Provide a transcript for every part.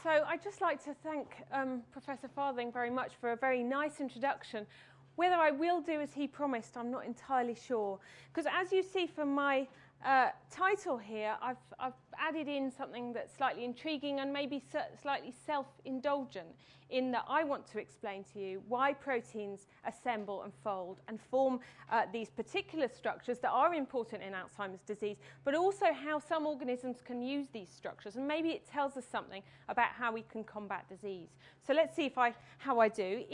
So I'd just like to thank Professor Farthing very much for a very nice introduction. Whether I will do as he promised, I'm not entirely sure. Because as you see from my title here, I've added in something that's slightly intriguing and maybe slightly self-indulgent, in that I want to explain to you why proteins assemble and fold and form these particular structures that are important in Alzheimer's disease, but also how some organisms can use these structures, and maybe it tells us something about how we can combat disease. So let's see how I do.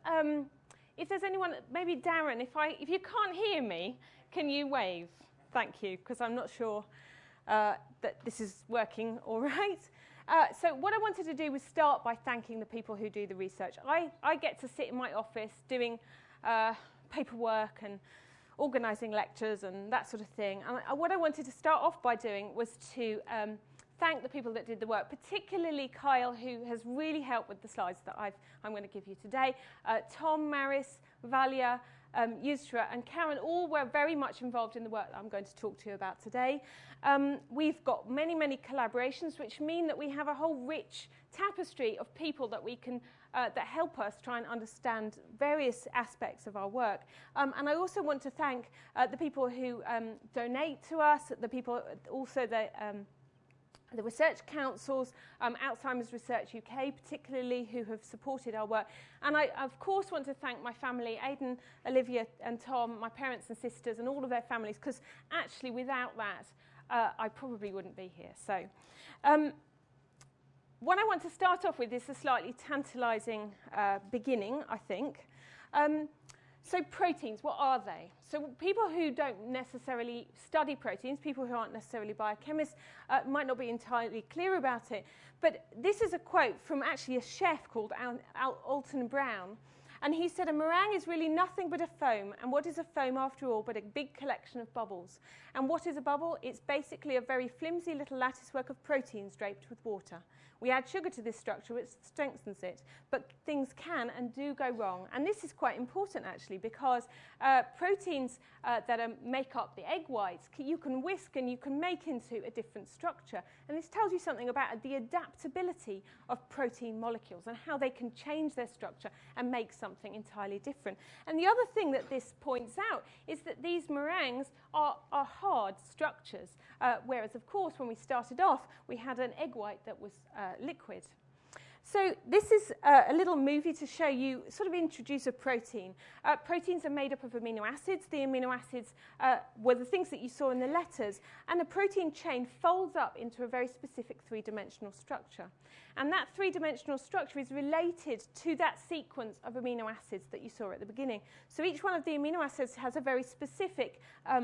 If there's anyone, maybe Darren, if you can't hear me, can you wave? Thank you, because I'm not sure that this is working all right. So what I wanted to do was start by thanking the people who do the research. I get to sit in my office doing paperwork and organising lectures and that sort of thing. And what I wanted to start off by doing was to thank the people that did the work, particularly Kyle, who has really helped with the slides that I'm going to give you today. Tom, Maris, Valia, Yusra and Karen all were very much involved in the work that I'm going to talk to you about today. We've got many, many collaborations, which mean that we have a whole rich tapestry of people that we can that help us try and understand various aspects of our work. And I also want to thank the people who donate to us, the people also the research councils, Alzheimer's Research UK particularly, who have supported our work. And I, of course, want to thank my family, Aidan, Olivia and Tom, my parents and sisters, and all of their families, because actually without that, I probably wouldn't be here. So what I want to start off with is a slightly tantalizing beginning, I think. So proteins, what are they? So people who don't necessarily study proteins, people who aren't necessarily biochemists, might not be entirely clear about it. But this is a quote from actually a chef called Alton Brown. And he said, "A meringue is really nothing but a foam. And what is a foam after all but a big collection of bubbles? And what is a bubble? It's basically a very flimsy little latticework of proteins draped with water. We add sugar to this structure, which strengthens it. But things can and do go wrong." And this is quite important, actually, because proteins that make up the egg whites, you can whisk and you can make into a different structure. And this tells you something about the adaptability of protein molecules and how they can change their structure and make something entirely different. And the other thing that this points out is that these meringues are hard structures, whereas, of course, when we started off, we had an egg white that was liquid. So this is a little movie to show you, sort of introduce a protein. Proteins are made up of amino acids. The amino acids were the things that you saw in the letters. And a protein chain folds up into a very specific three-dimensional structure. And that three-dimensional structure is related to that sequence of amino acids that you saw at the beginning. So each one of the amino acids has a very specific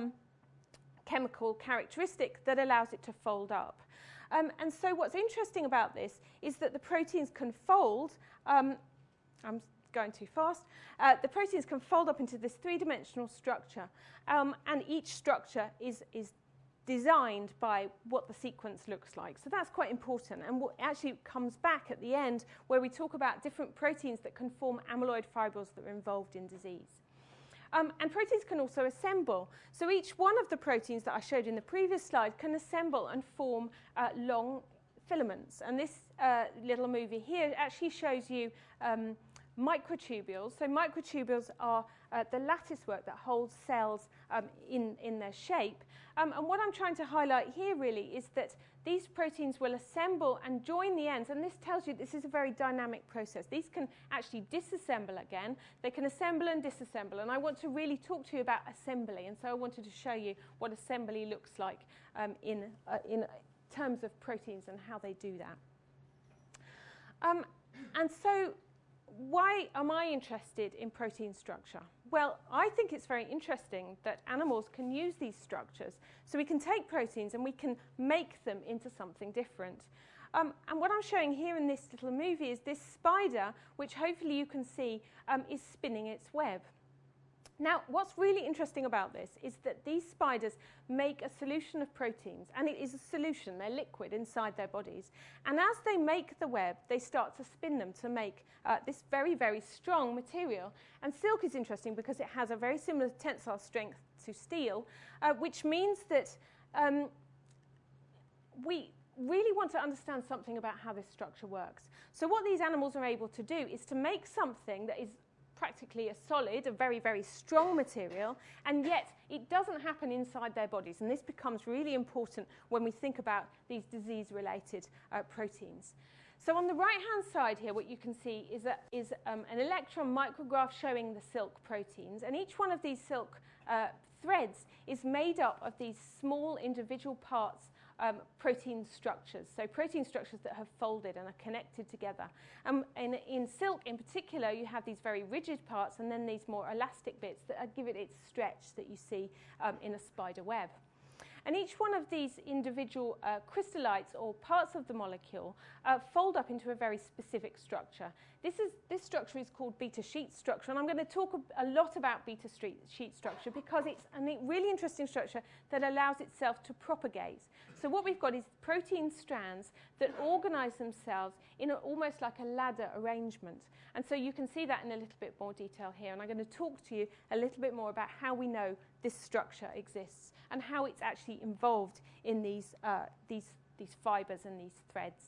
chemical characteristic that allows it to fold up. And so what's interesting about this is that the proteins can fold. I'm going too fast. The proteins can fold up into this three-dimensional structure. And each structure is designed by what the sequence looks like. So that's quite important. And what actually comes back at the end, where we talk about different proteins that can form amyloid fibrils that are involved in disease. And proteins can also assemble. So each one of the proteins that I showed in the previous slide can assemble and form long filaments. And this little movie here actually shows you microtubules. So microtubules are the latticework that holds cells in their shape. And what I'm trying to highlight here really is that these proteins will assemble and join the ends, and this tells you this is a very dynamic process. These can actually disassemble again. They can assemble and disassemble, and I want to really talk to you about assembly, and so I wanted to show you what assembly looks like in terms of proteins and how they do that. And so why am I interested in protein structure? Well, I think it's very interesting that animals can use these structures. So we can take proteins and we can make them into something different. And what I'm showing here in this little movie is this spider, which hopefully you can see is spinning its web. Now, what's really interesting about this is that these spiders make a solution of proteins, and it is a solution, they're liquid inside their bodies. And as they make the web, they start to spin them to make this very, very strong material. And silk is interesting because it has a very similar tensile strength to steel, which means that really want to understand something about how this structure works. So what these animals are able to do is to make something that is practically a solid, a very, very strong material, and yet it doesn't happen inside their bodies. And this becomes really important when we think about these disease-related proteins. So on the right-hand side here, what you can see is an electron micrograph showing the silk proteins. And each one of these silk threads is made up of these small individual parts, protein structures. So protein structures that have folded and are connected together. In silk in particular, you have these very rigid parts and then these more elastic bits that give it its stretch that you see in a spider web. And each one of these individual crystallites or parts of the molecule fold up into a very specific structure. This structure is called beta sheet structure, and I'm going to talk a lot about beta sheet structure because it's a really interesting structure that allows itself to propagate. So what we've got is protein strands that organize themselves in almost like a ladder arrangement. And so you can see that in a little bit more detail here, and I'm going to talk to you a little bit more about how we know this structure exists and how it's actually involved in these fibers and these threads.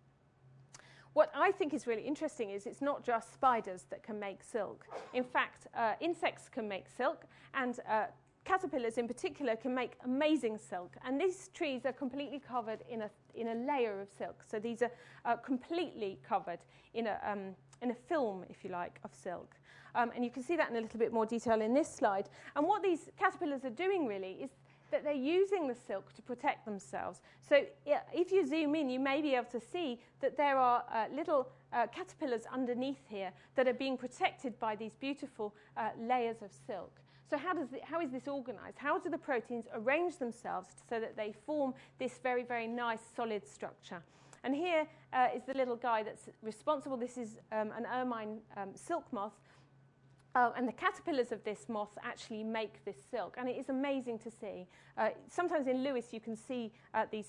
What I think is really interesting is it's not just spiders that can make silk. In fact, insects can make silk, and caterpillars in particular can make amazing silk. And these trees are completely covered in a layer of silk. So these are completely covered in a film, if you like, of silk. And you can see that in a little bit more detail in this slide. And what these caterpillars are doing really is that they're using the silk to protect themselves. So if you zoom in, you may be able to see that there are little caterpillars underneath here that are being protected by these beautiful layers of silk. So how is this organized? How do the proteins arrange themselves so that they form this very, very nice solid structure? And here is the little guy that's responsible. This is an ermine silk moth. And the caterpillars of this moth actually make this silk, and it is amazing to see. Sometimes in Lewis you can see these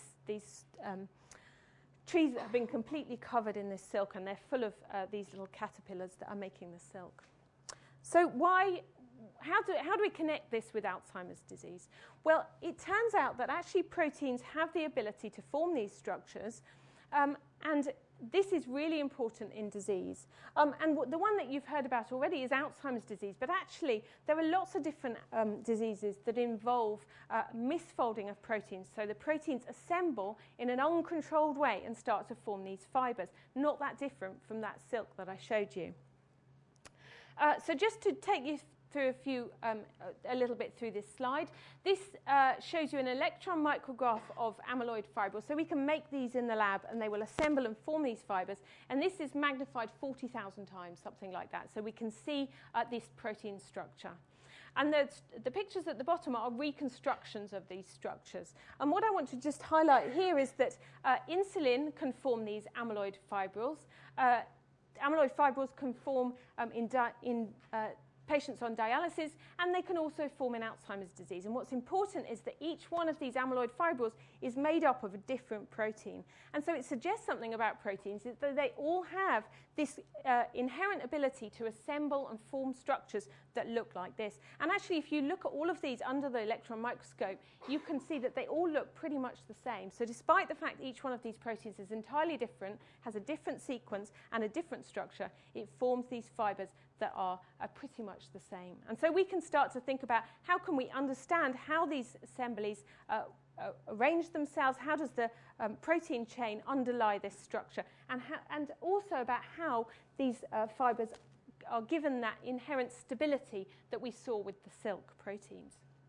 trees that have been completely covered in this silk, and they're full of these little caterpillars that are making the silk. So how do we connect this with Alzheimer's disease? Well, it turns out that actually proteins have the ability to form these structures, and this is really important in disease. And the one that you've heard about already is Alzheimer's disease, but actually there are lots of different diseases that involve misfolding of proteins. So the proteins assemble in an uncontrolled way and start to form these fibers, not that different from that silk that I showed you. So just to take you through a little bit through this slide. This shows you an electron micrograph of amyloid fibrils. So we can make these in the lab, and they will assemble and form these fibers. And this is magnified 40,000 times, something like that. So we can see this protein structure. And the pictures at the bottom are reconstructions of these structures. And what I want to just highlight here is that insulin can form these amyloid fibrils. Amyloid fibrils can form in patients on dialysis, and they can also form in Alzheimer's disease. And what's important is that each one of these amyloid fibrils is made up of a different protein. And so it suggests something about proteins, is that they all have this inherent ability to assemble and form structures that look like this. And actually, if you look at all of these under the electron microscope, you can see that they all look pretty much the same. So despite the fact each one of these proteins is entirely different, has a different sequence and a different structure, it forms these fibers that are pretty much the same. And so we can start to think about how can we understand how these assemblies arrange themselves, how does the protein chain underlie this structure, and also about how these fibers are given that inherent stability that we saw with the silk proteins.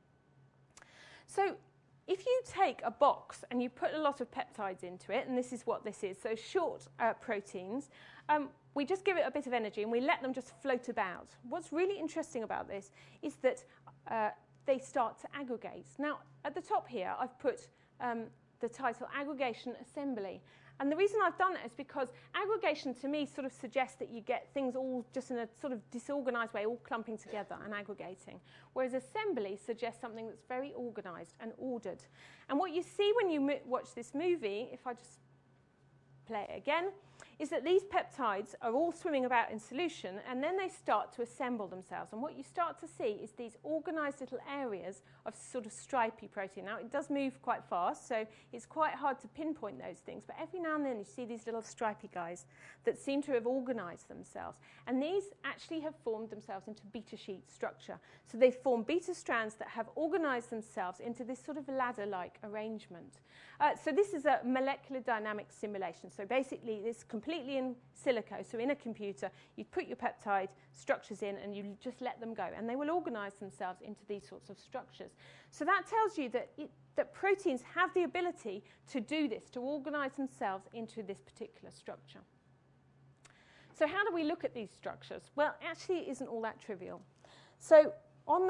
So if you take a box and you put a lot of peptides into it, and this is what this is, so short proteins, we just give it a bit of energy and we let them just float about. What's really interesting about this is that they start to aggregate. Now, at the top here, I've put the title Aggregation Assembly. And the reason I've done that is because aggregation to me sort of suggests that you get things all just in a sort of disorganized way, all clumping together and aggregating. Whereas assembly suggests something that's very organized and ordered. And what you see when you watch this movie, if I just play it again, is that these peptides are all swimming about in solution, and then they start to assemble themselves. And what you start to see is these organized little areas of sort of stripy protein. Now, it does move quite fast, so it's quite hard to pinpoint those things, but every now and then you see these little stripy guys that seem to have organized themselves. And these actually have formed themselves into beta sheet structure. So they form beta strands that have organized themselves into this sort of ladder-like arrangement. So this is a molecular dynamics simulation. So basically, it's completely in silico. So in a computer, you put your peptide structures in and you just let them go. And they will organize themselves into these sorts of structures. So that tells you that, that proteins have the ability to do this, to organize themselves into this particular structure. So how do we look at these structures? Well, actually, it isn't all that trivial. So on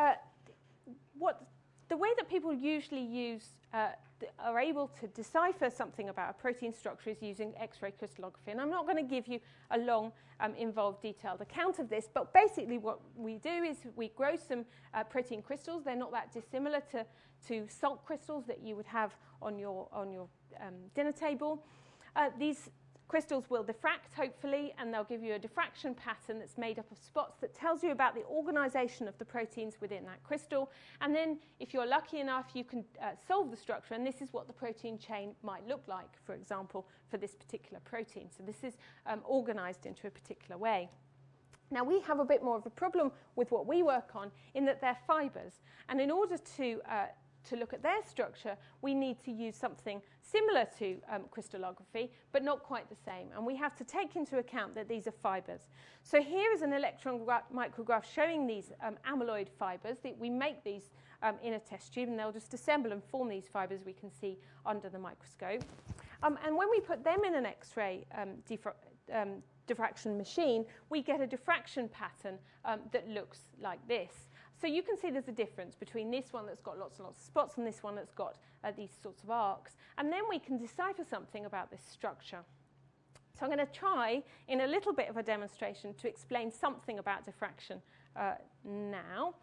the way that people usually are able to decipher something about a protein structure is using X-ray crystallography. And I'm not going to give you a long, involved, detailed account of this, but basically what we do is we grow some protein crystals. They're not that dissimilar to salt crystals that you would have on your dinner table. These crystals will diffract, hopefully, and they'll give you a diffraction pattern that's made up of spots that tells you about the organization of the proteins within that crystal. And then, if you're lucky enough, you can solve the structure, and this is what the protein chain might look like, for example, for this particular protein. So this is organized into a particular way. Now, we have a bit more of a problem with what we work on in that they're fibers. And in order to look at their structure, we need to use something similar to crystallography, but not quite the same. And we have to take into account that these are fibers. So here is an electron micrograph showing these amyloid fibers. We make these in a test tube, and they'll just assemble and form these fibers we can see under the microscope. And when we put them in an X-ray diffraction machine, we get a diffraction pattern that looks like this. So you can see there's a difference between this one that's got lots and lots of spots and this one that's got these sorts of arcs. And then we can decipher something about this structure. So I'm going to try, in a little bit of a demonstration, to explain something about diffraction now.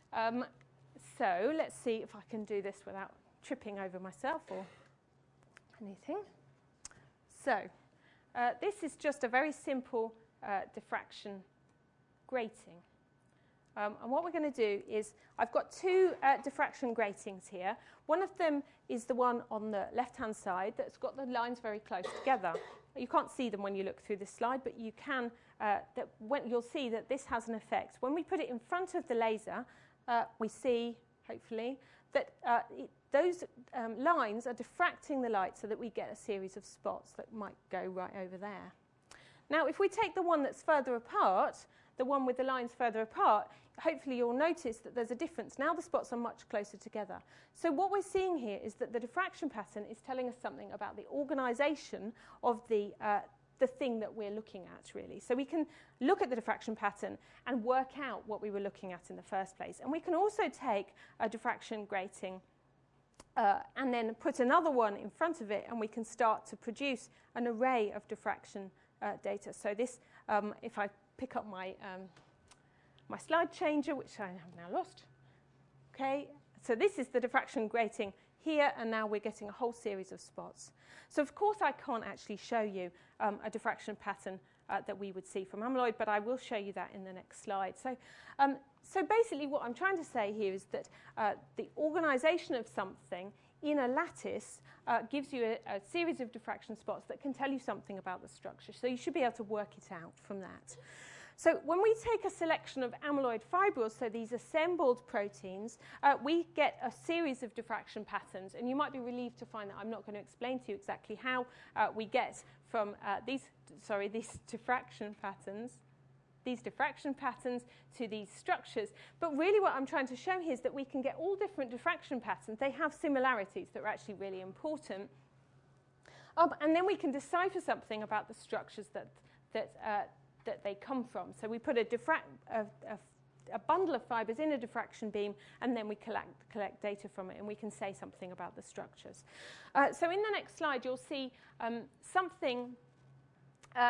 So let's see if I can do this without tripping over myself or anything. So this is just a very simple diffraction grating. And what we're going to do is, I've got two diffraction gratings here. One of them is the one on the left-hand side that's got the lines very close together. You can't see them when you look through this slide, but you can. You'll see that this has an effect. When we put it in front of the laser, we see, hopefully, that those lines are diffracting the light so that we get a series of spots that might go right over there. Now, if we take the one that's further apart, the one with the lines further apart, hopefully you'll notice that there's a difference. Now the spots are much closer together. So what we're seeing here is that the diffraction pattern is telling us something about the organization of the thing that we're looking at, really. So we can look at the diffraction pattern and work out what we were looking at in the first place. And we can also take a diffraction grating and then put another one in front of it, and we can start to produce an array of diffraction data. So this, if I pick up my my slide changer, which I have now lost. Okay, so this is the diffraction grating here, and now we're getting a whole series of spots. So of course I can't actually show you a diffraction pattern that we would see from amyloid, but I will show you that in the next slide. So, so basically what I'm trying to say here is that the organization of something in a lattice gives you a series of diffraction spots that can tell you something about the structure. So you should be able to work it out from that. So when we take a selection of amyloid fibrils, so these assembled proteins, we get a series of diffraction patterns. And you might be relieved to find that I'm not going to explain to you exactly how we get from these diffraction patterns to these structures. But really what I'm trying to show here is that we can get all different diffraction patterns. They have similarities that are actually really important. And then we can decipher something about the structures that they come from. So we put a bundle of fibers in a diffraction beam, and then we collect data from it, and we can say something about the structures. So in the next slide, you'll see something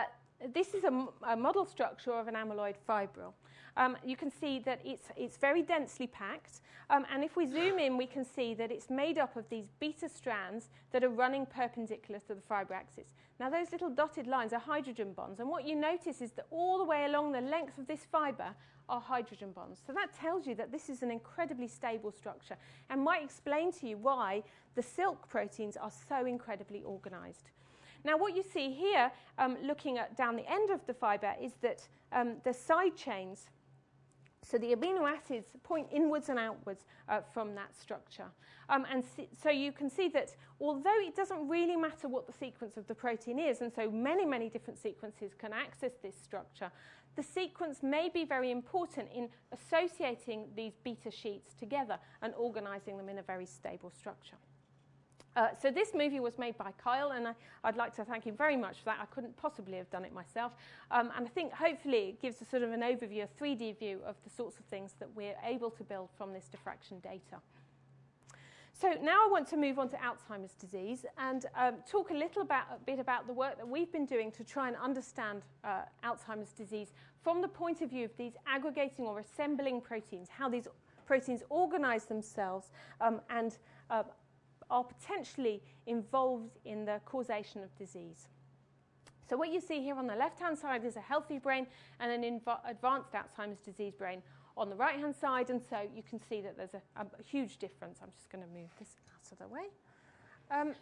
this is a model structure of an amyloid fibril. You can see that it's very densely packed, and if we zoom in, we can see that it's made up of these beta strands that are running perpendicular to the fiber axis. Now, those little dotted lines are hydrogen bonds, and what you notice is that all the way along the length of this fiber are hydrogen bonds. So that tells you that this is an incredibly stable structure, and might explain to you why the silk proteins are so incredibly organized. Now, what you see here, looking at down the end of the fiber, is that the side chains, so the amino acids, point inwards and outwards from that structure. So you can see that although it doesn't really matter what the sequence of the protein is, and so many, many different sequences can access this structure, the sequence may be very important in associating these beta sheets together and organizing them in a very stable structure. So this movie was made by Kyle, and I'd like to thank him very much for that. I couldn't possibly have done it myself. And I think hopefully it gives a sort of an overview, a 3D view of the sorts of things that we're able to build from this diffraction data. So now I want to move on to Alzheimer's disease and talk a bit about the work that we've been doing to try and understand Alzheimer's disease from the point of view of these aggregating or assembling proteins, how these proteins organize themselves and are potentially involved in the causation of disease. So what you see here on the left-hand side is a healthy brain and an advanced Alzheimer's disease brain on the right-hand side, and so you can see that there's a huge difference. I'm just going to move this out of the way.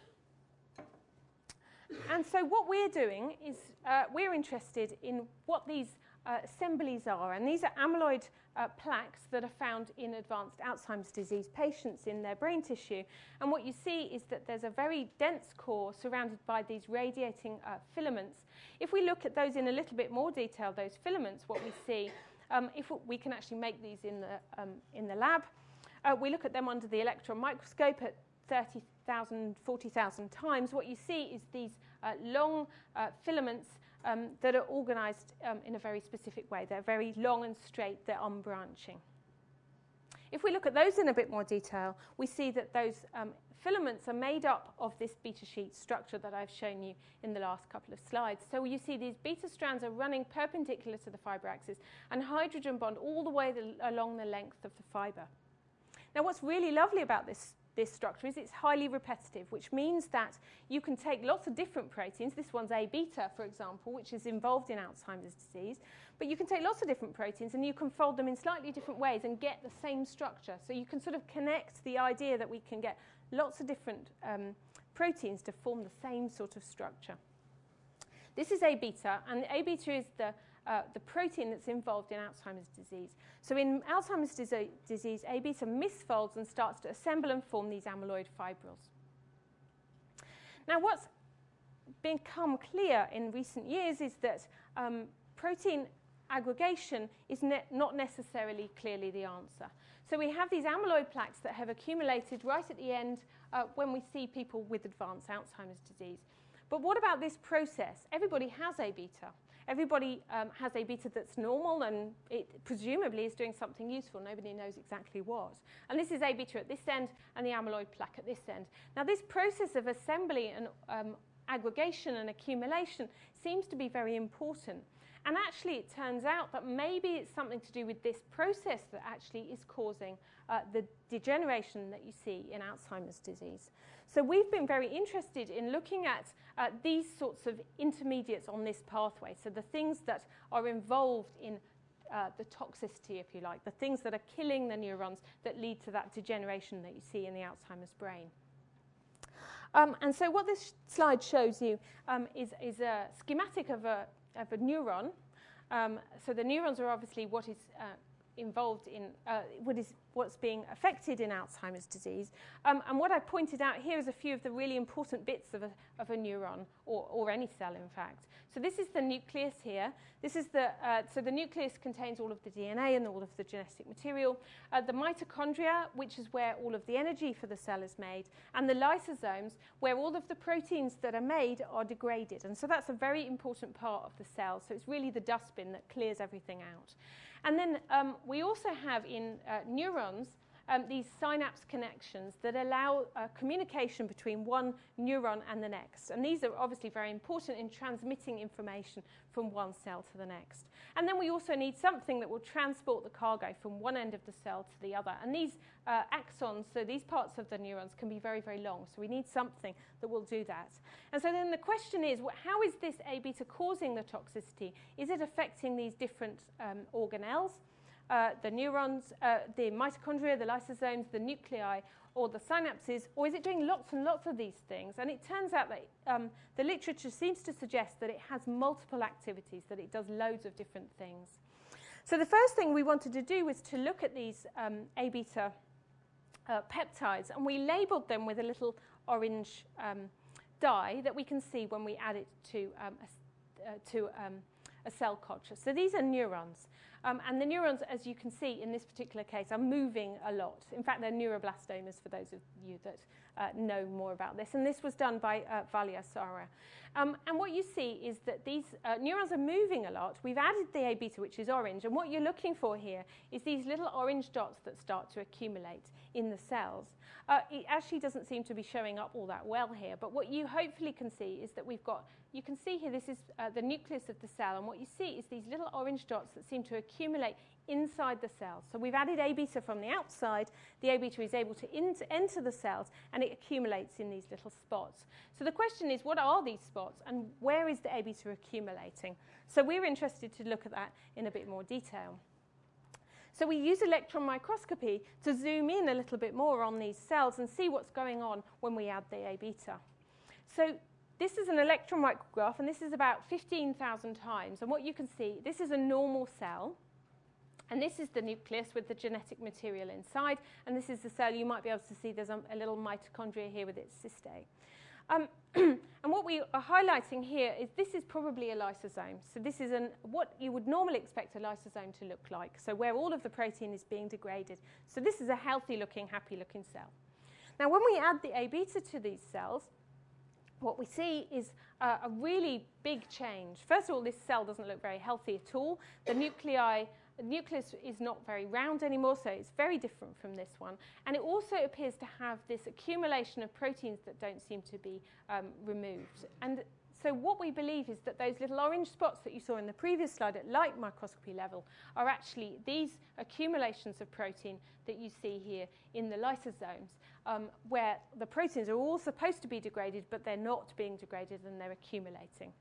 And so what we're doing is we're interested in what these assemblies are, and these are amyloid plaques that are found in advanced Alzheimer's disease patients in their brain tissue. And what you see is that there's a very dense core surrounded by these radiating filaments. If we look at those in a little bit more detail, those filaments, what we see, if we can actually make these in the lab, we look at them under the electron microscope at 30,000, 40,000 times. What you see is these long filaments that are organized in a very specific way. They're very long and straight, they're unbranching. If we look at those in a bit more detail, we see that those filaments are made up of this beta sheet structure that I've shown you in the last couple of slides. So you see these beta strands are running perpendicular to the fiber axis and hydrogen bond all the way along the length of the fiber. Now, what's really lovely about this structure is it's highly repetitive, which means that you can take lots of different proteins. This one's A-beta, for example, which is involved in Alzheimer's disease. But you can take lots of different proteins and you can fold them in slightly different ways and get the same structure. So you can sort of connect the idea that we can get lots of different proteins to form the same sort of structure. This is A-beta, and A-beta is the protein that's involved in Alzheimer's disease. So in Alzheimer's disease, A-beta misfolds and starts to assemble and form these amyloid fibrils. Now, what's become clear in recent years is that protein aggregation is not necessarily clearly the answer. So we have these amyloid plaques that have accumulated right at the end when we see people with advanced Alzheimer's disease. But what about this process? Everybody has A-beta. Everybody has A-beta that's normal, and it presumably is doing something useful. Nobody knows exactly what. And this is A-beta at this end and the amyloid plaque at this end. Now, this process of assembly and aggregation and accumulation seems to be very important. And actually, it turns out that maybe it's something to do with this process that actually is causing the degeneration that you see in Alzheimer's disease. So we've been very interested in looking at these sorts of intermediates on this pathway, so the things that are involved in the toxicity, if you like, the things that are killing the neurons that lead to that degeneration that you see in the Alzheimer's brain. And so what this slide shows you is a schematic of a neuron. So the neurons are obviously what is involved in what's being affected in Alzheimer's disease. And what I pointed out here is a few of the really important bits of a neuron, or any cell, in fact. So this is the nucleus here. This is so the nucleus contains all of the DNA and all of the genetic material. The mitochondria, which is where all of the energy for the cell is made, and the lysosomes, where all of the proteins that are made are degraded. And so that's a very important part of the cell. So it's really the dustbin that clears everything out. And then we also have in neurons these synapse connections that allow communication between one neuron and the next. And these are obviously very important in transmitting information from one cell to the next. And then we also need something that will transport the cargo from one end of the cell to the other. And these axons, so these parts of the neurons, can be very, very long. So we need something that will do that. And so then the question is, how is this A-beta causing the toxicity? Is it affecting these different organelles, the neurons, the mitochondria, the lysosomes, the nuclei, or the synapses, or is it doing lots and lots of these things? And it turns out that the literature seems to suggest that it has multiple activities, that it does loads of different things. So the first thing we wanted to do was to look at these A-beta peptides, and we labeled them with a little orange dye that we can see when we add it to a cell culture. So these are neurons. And the neurons, as you can see in this particular case, are moving a lot. In fact, they're neuroblastomas for those of you that know more about this. And this was done by Valia-Sara. And what you see is that these neurons are moving a lot. We've added the A-beta, which is orange. And what you're looking for here is these little orange dots that start to accumulate in the cells. It actually doesn't seem to be showing up all that well here. But what you hopefully can see is that we've got, you can see here, this is the nucleus of the cell. And what you see is these little orange dots that seem to accumulate inside the cells. So we've added A-beta from the outside. The A-beta is able to enter the cells, and it accumulates in these little spots. So the question is, what are these spots, and where is the A-beta accumulating? So we're interested to look at that in a bit more detail. So we use electron microscopy to zoom in a little bit more on these cells and see what's going on when we add the A-beta. So this is an electron micrograph, and this is about 15,000 times. And what you can see, this is a normal cell. And this is the nucleus with the genetic material inside. And this is the cell. You might be able to see there's a little mitochondria here with its cystae. And what we are highlighting here is this is probably a lysosome. So this is what you would normally expect a lysosome to look like, so where all of the protein is being degraded. So this is a healthy-looking, happy-looking cell. Now, when we add the A-beta to these cells, what we see is a really big change. First of all, this cell doesn't look very healthy at all. The nucleus is not very round anymore, so it's very different from this one. And it also appears to have this accumulation of proteins that don't seem to be removed. And so what we believe is that those little orange spots that you saw in the previous slide at light microscopy level are actually these accumulations of protein that you see here in the lysosomes, where the proteins are all supposed to be degraded, but they're not being degraded and they're accumulating.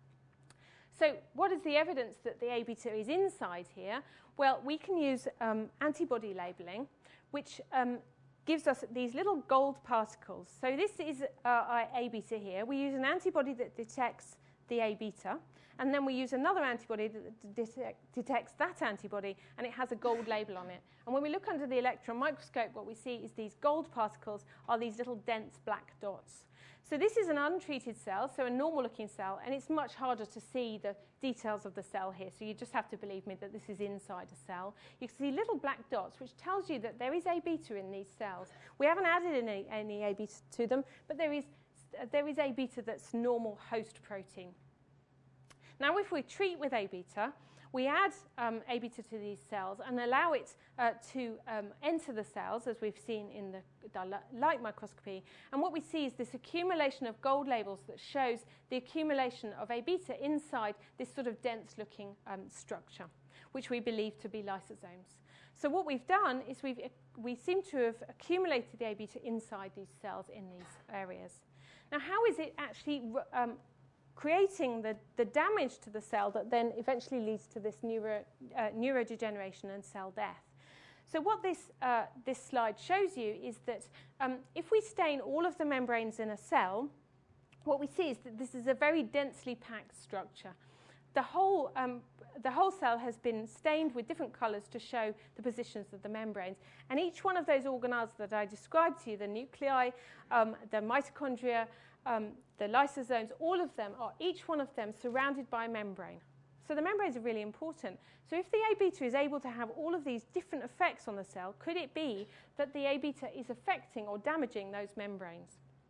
So what is the evidence that the A-beta is inside here? Well, we can use antibody labeling, which gives us these little gold particles. So this is our A-beta here. We use an antibody that detects the A-beta, and then we use another antibody that detects that antibody, and it has a gold label on it. And when we look under the electron microscope, what we see is these gold particles are these little dense black dots. So this is an untreated cell, so a normal-looking cell, and it's much harder to see the details of the cell here, so you just have to believe me that this is inside a cell. You can see little black dots, which tells you that there is A-beta in these cells. We haven't added any A-beta to them, but there is A-beta that's normal host protein. Now, if we treat with A-beta, we add A-beta to these cells and allow it to enter the cells, as we've seen in the light microscopy. And what we see is this accumulation of gold labels that shows the accumulation of A-beta inside this sort of dense-looking structure, which we believe to be lysosomes. So what we've done is we seem to have accumulated the A-beta inside these cells in these areas. Now, how is it actually creating the damage to the cell that then eventually leads to this neurodegeneration and cell death? So what this slide shows you is that if we stain all of the membranes in a cell, what we see is that this is a very densely packed structure. The whole cell has been stained with different colors to show the positions of the membranes. And each one of those organelles that I described to you, the nuclei, the mitochondria, the lysosomes, all of them are, each one of them, surrounded by a membrane. So the membranes are really important. So if the A-beta is able to have all of these different effects on the cell, could it be that the A-beta is affecting or damaging those membranes?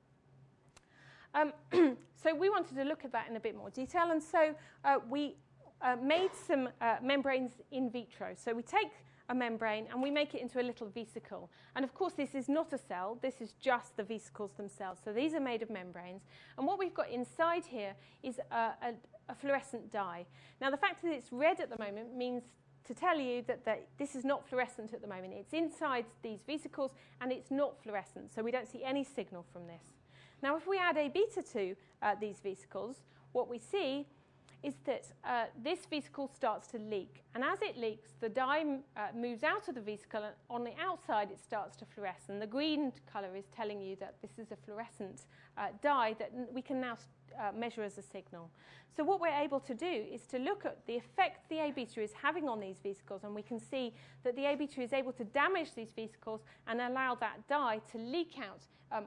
So we wanted to look at that in a bit more detail, and so we made some membranes in vitro. So we take a membrane and we make it into a little vesicle. And of course, this is not a cell. This is just the vesicles themselves. So these are made of membranes. And what we've got inside here is a fluorescent dye. Now, the fact that it's red at the moment means to tell you that this is not fluorescent at the moment. It's inside these vesicles and it's not fluorescent. So we don't see any signal from this. Now, if we add A beta to these vesicles, what we see is that this vesicle starts to leak. And as it leaks, the dye moves out of the vesicle, and on the outside it starts to fluoresce. And the green colour is telling you that this is a fluorescent dye that we can now measure as a signal. So what we're able to do is to look at the effect the A beta is having on these vesicles, and we can see that the A beta is able to damage these vesicles and allow that dye to leak out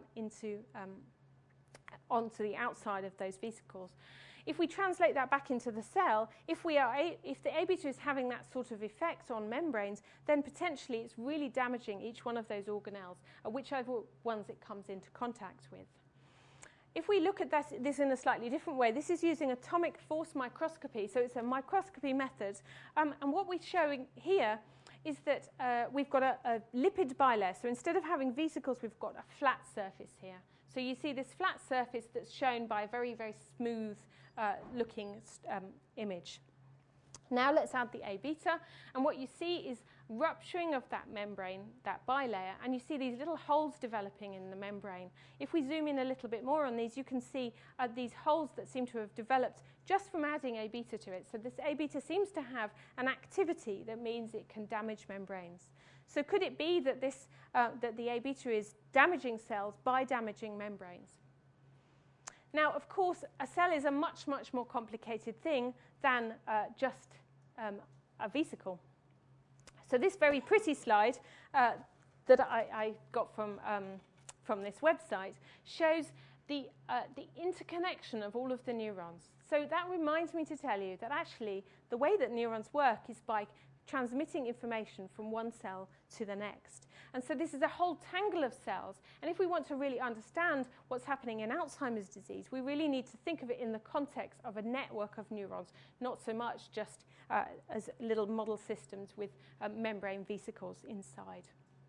onto the outside of those vesicles. If we translate that back into the cell, if the A beta is having that sort of effect on membranes, then potentially it's really damaging each one of those organelles, whichever ones it comes into contact with. If we look at this in a slightly different way, this is using atomic force microscopy, so it's a microscopy method. And what we're showing here is that we've got a lipid bilayer. So instead of having vesicles, we've got a flat surface here. So you see this flat surface that's shown by a very, very smooth looking image. Now let's add the A beta, and what you see is rupturing of that membrane, that bilayer, and you see these little holes developing in the membrane. If we zoom in a little bit more on these, you can see these holes that seem to have developed just from adding A beta to it. So this A beta seems to have an activity that means it can damage membranes. So could it be that that the A beta is damaging cells by damaging membranes? Now, of course, a cell is a much, much more complicated thing than just a vesicle. So this very pretty slide that I got from this website shows the interconnection of all of the neurons. So that reminds me to tell you that actually the way that neurons work is by transmitting information from one cell to the next. And so this is a whole tangle of cells. And if we want to really understand what's happening in Alzheimer's disease, we really need to think of it in the context of a network of neurons, not so much just as little model systems with membrane vesicles inside.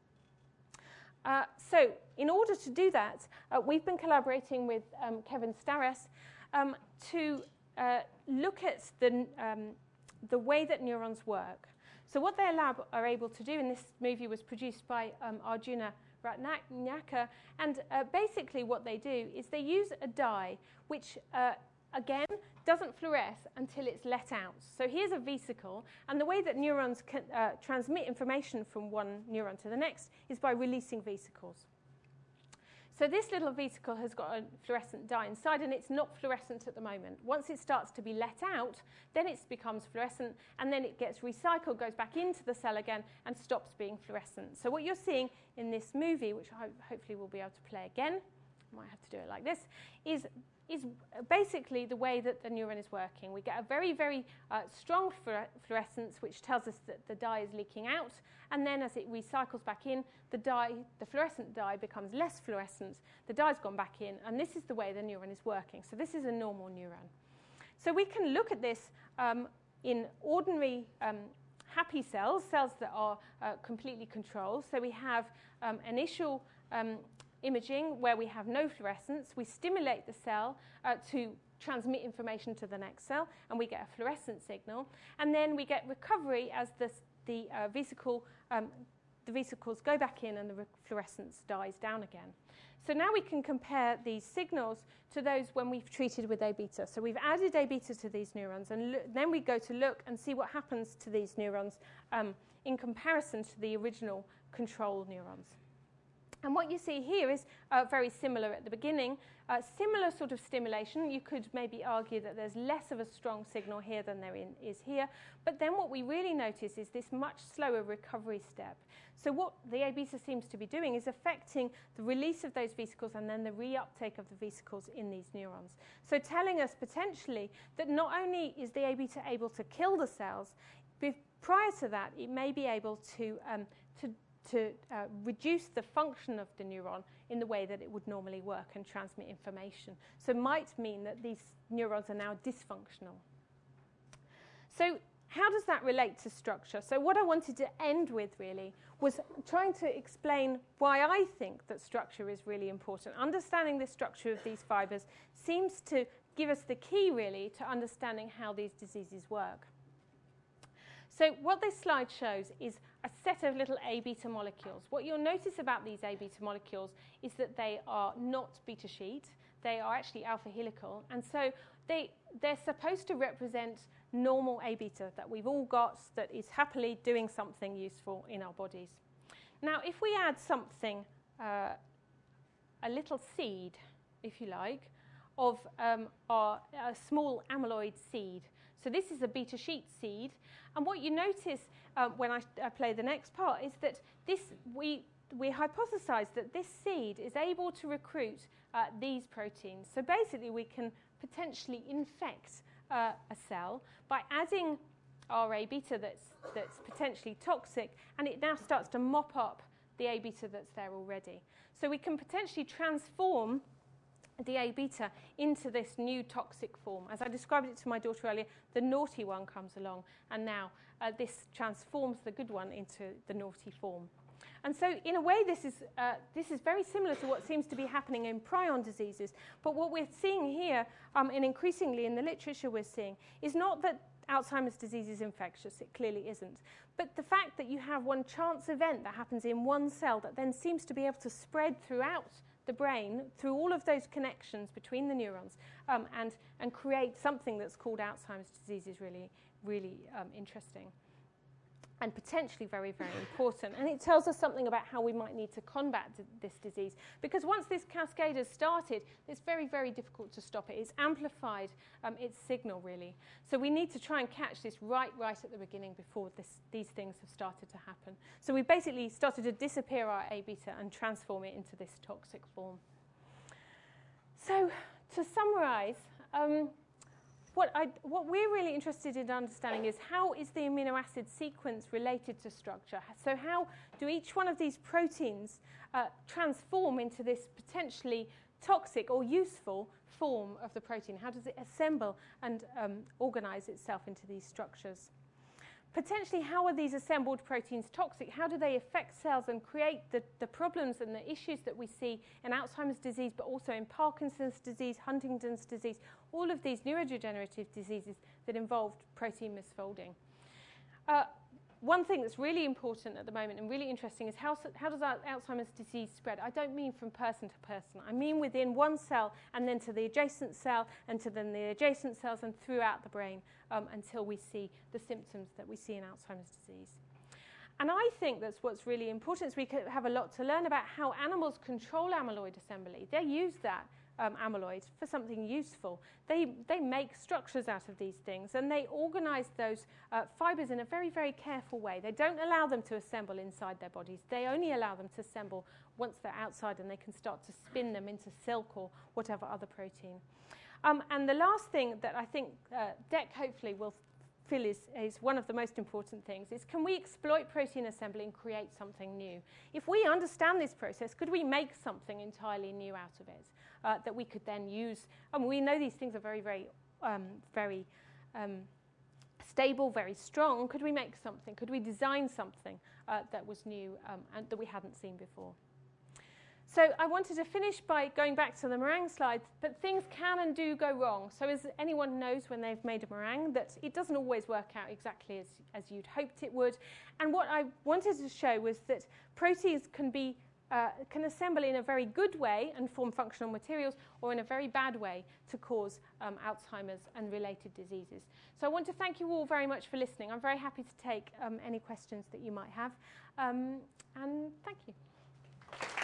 So in order to do that, we've been collaborating with Kevin Starres to look at the way that neurons work. So what their lab are able to do, and this movie was produced by Arjuna Ratnayaka, and basically what they do is they use a dye which, again, doesn't fluoresce until it's let out. So here's a vesicle, and the way that neurons can transmit information from one neuron to the next is by releasing vesicles. So this little vesicle has got a fluorescent dye inside, and it's not fluorescent at the moment. Once it starts to be let out, then it becomes fluorescent, and then it gets recycled, goes back into the cell again, and stops being fluorescent. So what you're seeing in this movie, which hopefully we'll be able to play again, I might have to do it like this, is basically the way that the neuron is working. We get a very, very strong fluorescence, which tells us that the dye is leaking out. And then as it recycles back in, the fluorescent dye becomes less fluorescent. The dye's gone back in. And this is the way the neuron is working. So this is a normal neuron. So we can look at this in ordinary happy cells, cells that are completely controlled. So we have initial imaging where we have no fluorescence. We stimulate the cell to transmit information to the next cell, and we get a fluorescent signal. And then we get recovery as the vesicles go back in and the fluorescence dies down again. So now we can compare these signals to those when we've treated with A beta. So we've added A beta to these neurons, and then we go to look and see what happens to these neurons in comparison to the original control neurons. And what you see here is very similar at the beginning. Similar sort of stimulation. You could maybe argue that there's less of a strong signal here than there is here. But then what we really notice is this much slower recovery step. So what the A beta seems to be doing is affecting the release of those vesicles and then the reuptake of the vesicles in these neurons. So telling us potentially that not only is the A beta able to kill the cells, prior to that it may be able to reduce the function of the neuron in the way that it would normally work and transmit information. So it might mean that these neurons are now dysfunctional. So how does that relate to structure? So what I wanted to end with, really, was trying to explain why I think that structure is really important. Understanding the structure of these fibres seems to give us the key, really, to understanding how these diseases work. So what this slide shows is a set of little A-beta molecules. What you'll notice about these A-beta molecules is that they are not beta sheet. They are actually alpha helical. And so they're supposed to represent normal A-beta that we've all got that is happily doing something useful in our bodies. Now, if we add something, a little seed, if you like, of a small amyloid seed. So this is a beta sheet seed. And what you notice when I play the next part is that we hypothesize that this seed is able to recruit these proteins. So basically, we can potentially infect a cell by adding our A-beta that's potentially toxic, and it now starts to mop up the A-beta that's there already. So we can potentially transform the A-beta into this new toxic form. As I described it to my daughter earlier, the naughty one comes along, and now this transforms the good one into the naughty form. And so, in a way, this is very similar to what seems to be happening in prion diseases. But what we're seeing here, and increasingly in the literature we're seeing, is not that Alzheimer's disease is infectious. It clearly isn't. But the fact that you have one chance event that happens in one cell that then seems to be able to spread throughout the brain, through all of those connections between the neurons, and create something that's called Alzheimer's disease is really, really interesting. And potentially very, very important. And it tells us something about how we might need to combat this disease. Because once this cascade has started, it's very, very difficult to stop it. It's amplified its signal, really. So we need to try and catch this right at the beginning before these things have started to happen. So we basically started to disappear our A-beta and transform it into this toxic form. So to summarize, what we're really interested in understanding is how is the amino acid sequence related to structure? So how do each one of these proteins transform into this potentially toxic or useful form of the protein? How does it assemble and organize itself into these structures? Potentially, how are these assembled proteins toxic? How do they affect cells and create the problems and the issues that we see in Alzheimer's disease, but also in Parkinson's disease, Huntington's disease, all of these neurodegenerative diseases that involve protein misfolding? One thing that's really important at the moment and really interesting is how does Alzheimer's disease spread? I don't mean from person to person. I mean within one cell and then to the adjacent cell and to then the adjacent cells and throughout the brain until we see the symptoms that we see in Alzheimer's disease. And I think that's what's really important is we have a lot to learn about how animals control amyloid assembly. They use that amyloid for something useful. They make structures out of these things, and they organize those fibers in a very, very careful way. They don't allow them to assemble inside their bodies. They only allow them to assemble once they're outside, and they can start to spin them into silk or whatever other protein. And the last thing that I think DEC hopefully will feel is one of the most important things is, can we exploit protein assembly and create something new? If we understand this process, could we make something entirely new out of it that we could then use? And we know these things are very, very, very stable, very strong. Could we make something? Could we design something that was new and that we hadn't seen before? So I wanted to finish by going back to the meringue slides, but things can and do go wrong. So as anyone knows when they've made a meringue, that it doesn't always work out exactly as you'd hoped it would. And what I wanted to show was that proteins can assemble in a very good way and form functional materials, or in a very bad way to cause Alzheimer's and related diseases. So I want to thank you all very much for listening. I'm very happy to take any questions that you might have. And thank you.